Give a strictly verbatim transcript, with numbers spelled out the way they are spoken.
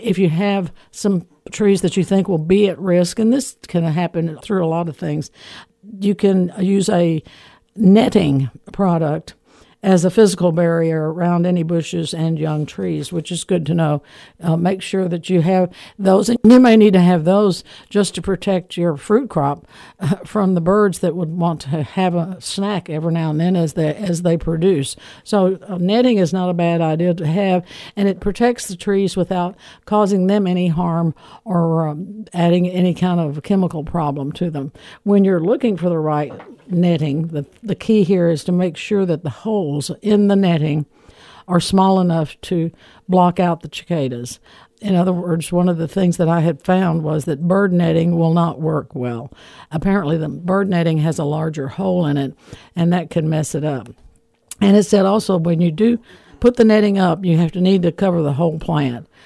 If you have some trees that you think will be at risk, and this can happen through a lot of things, you can use a netting product as a physical barrier around any bushes and young trees, which is good to know. Uh, make sure that you have those, and you may need to have those just to protect your fruit crop uh, from the birds that would want to have a snack every now and then as they as they produce. So uh, netting is not a bad idea to have, and it protects the trees without causing them any harm or um, adding any kind of chemical problem to them. When you're looking for the right netting, the the key here is to make sure that the holes in the netting are small enough to block out the cicadas. In other words, one of the things that I had found was that bird netting will not work well. Apparently, the bird netting has a larger hole in it, and that can mess it up. And it said also when you do put the netting up, you have to need to cover the whole plant.